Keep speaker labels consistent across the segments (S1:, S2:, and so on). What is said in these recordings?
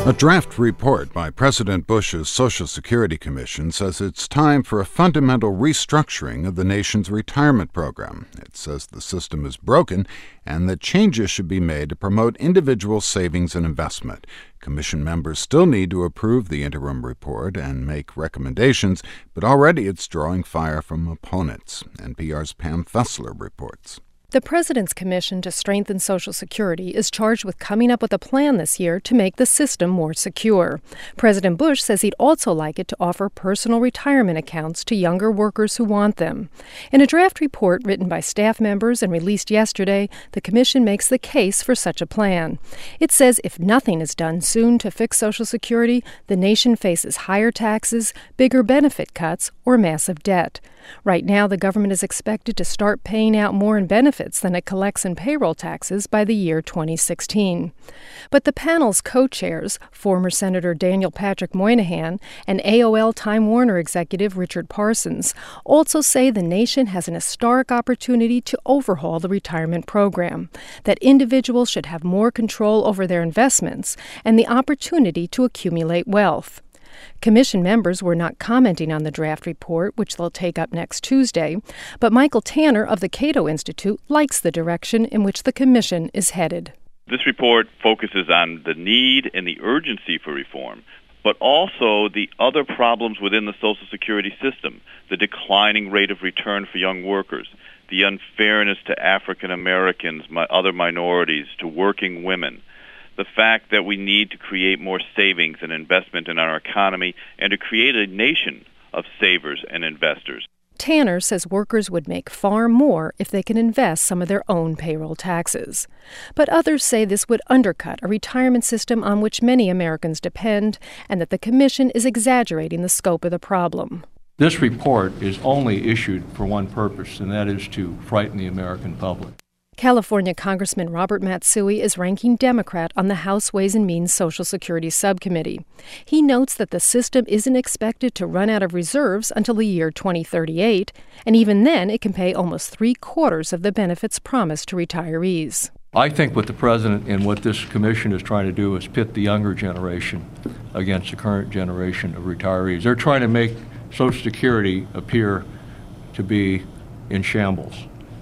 S1: A draft report by President Bush's Social Security Commission says it's time for a fundamental restructuring of the nation's retirement program. It says the system is broken and that changes should be made to promote individual savings and investment. Commission members still need to approve the interim report and make recommendations, but already it's drawing fire from opponents. NPR's Pam Fessler reports.
S2: The President's Commission to Strengthen Social Security is charged with coming up with a plan this year to make the system more secure. President Bush says he'd also like it to offer personal retirement accounts to younger workers who want them. In a draft report written by staff members and released yesterday, the Commission makes the case for such a plan. It says if nothing is done soon to fix Social Security, the nation faces higher taxes, bigger benefit cuts, or massive debt. Right now, the government is expected to start paying out more in benefits than it collects in payroll taxes by the year 2016. But the panel's co-chairs, former Senator Daniel Patrick Moynihan and AOL Time Warner executive Richard Parsons, also say the nation has an historic opportunity to overhaul the retirement program, that individuals should have more control over their investments and the opportunity to accumulate wealth. Commission members were not commenting on the draft report, which they'll take up next Tuesday, but Michael Tanner of the Cato Institute likes the direction in which the Commission is headed.
S3: This report focuses on the need and the urgency for reform, but also the other problems within the Social Security system, the declining rate of return for young workers, the unfairness to African Americans, other minorities, to working women, the fact that we need to create more savings and investment in our economy and to create a nation of savers and investors.
S2: Tanner says workers would make far more if they can invest some of their own payroll taxes. But others say this would undercut a retirement system on which many Americans depend and that the Commission is exaggerating the scope of the problem.
S4: This report is only issued for one purpose, and that is to frighten the American public.
S2: California Congressman Robert Matsui is ranking Democrat on the House Ways and Means Social Security Subcommittee. He notes that the system isn't expected to run out of reserves until the year 2038, and even then it can pay almost 3/4 of the benefits promised to retirees.
S4: I think what the President and what this Commission is trying to do is pit the younger generation against the current generation of retirees. They're trying to make Social Security appear to be in shambles.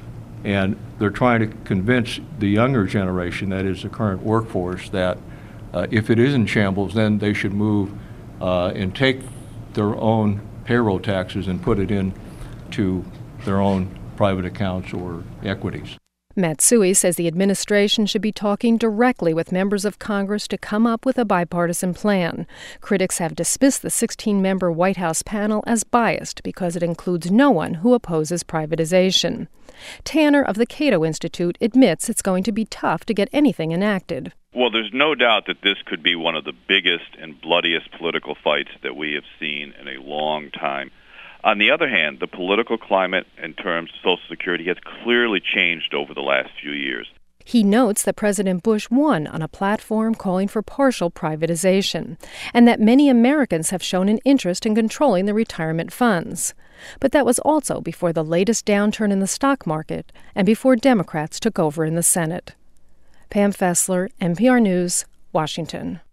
S4: And they're trying to convince the younger generation, that is the current workforce, that if it is in shambles, then they should move and take their own payroll taxes and put it into their own private accounts or equities.
S2: Matsui says the administration should be talking directly with members of Congress to come up with a bipartisan plan. Critics have dismissed the 16-member White House panel as biased because it includes no one who opposes privatization. Tanner of the Cato Institute admits it's going to be tough to get anything enacted.
S3: Well, there's no doubt that this could be one of the biggest and bloodiest political fights that we have seen in a long time. On the other hand, the political climate in terms of Social Security has clearly changed over the last few years.
S2: He notes that President Bush won on a platform calling for partial privatization, and that many Americans have shown an interest in controlling the retirement funds. But that was also before the latest downturn in the stock market and before Democrats took over in the Senate. Pam Fessler, NPR News, Washington.